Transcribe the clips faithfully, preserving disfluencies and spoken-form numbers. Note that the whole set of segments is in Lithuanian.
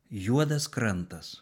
Juodas krantas.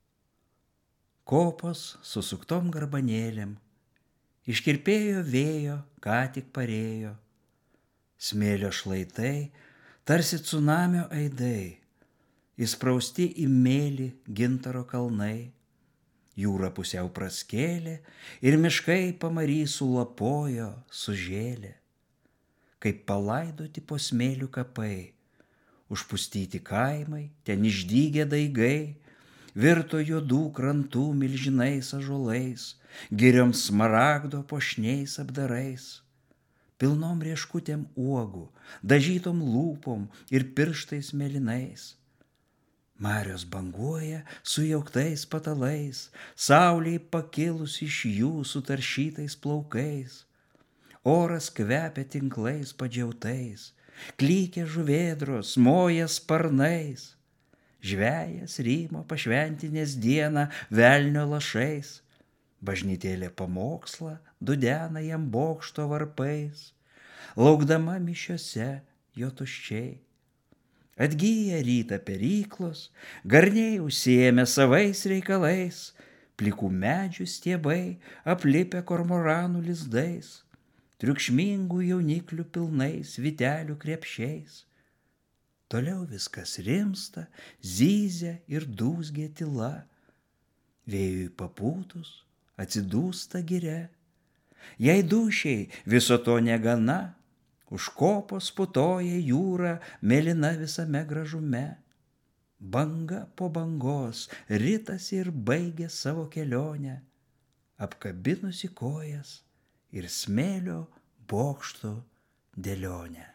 Kopos susuktom garbanėlėm, iškirpėjo vėjo, ką tik parėjo. Smėlio šlaitai, tarsi cunamio aidai, įsprausti į mėlį gintaro kalnai. Jūra pusiau praskėlė ir miškai pamary sulapojo, sužėlė. Kaip palaidoti po smėlių kapai, užpustyti kaimai, ten išdygę daigai, virto juodų krantų milžinais ąžuolais, giriom smaragdo puošniais apdarais, pilnom rieškutėm uogų, dažytom lūpom ir pirštais mėlynais. Marios banguoja sujauktais patalais, saulei pakilus iš jų sutaršytais plaukais. Oras kvepia tinklais padžiautais, klykia žuvėdros, moja sparnais. Žvejas rymo pašventinės dieną velnio lašais, bažnytėlė pamokslą dudena jam bokšto varpais, laukdama mišiose jo tuščiai. Atgyja rytą peryklos, garniai užsiėmė savais reikalais, plikų medžių stiebai aplipę kormoranų lizdais, triukšmingų jauniklių pilnais vytelių krepšiais. Toliau viskas rimsta, zyzia ir dūzgia tyla, vėjui papūtus atsidūsta giria. Jei dūšiai viso to negana, už kopos putoja jūra mėlyna visame gražume. Banga po bangos ritasi ir baigia savo kelionę, apkabinusi kojas ir smėlio bokšto dėlionę.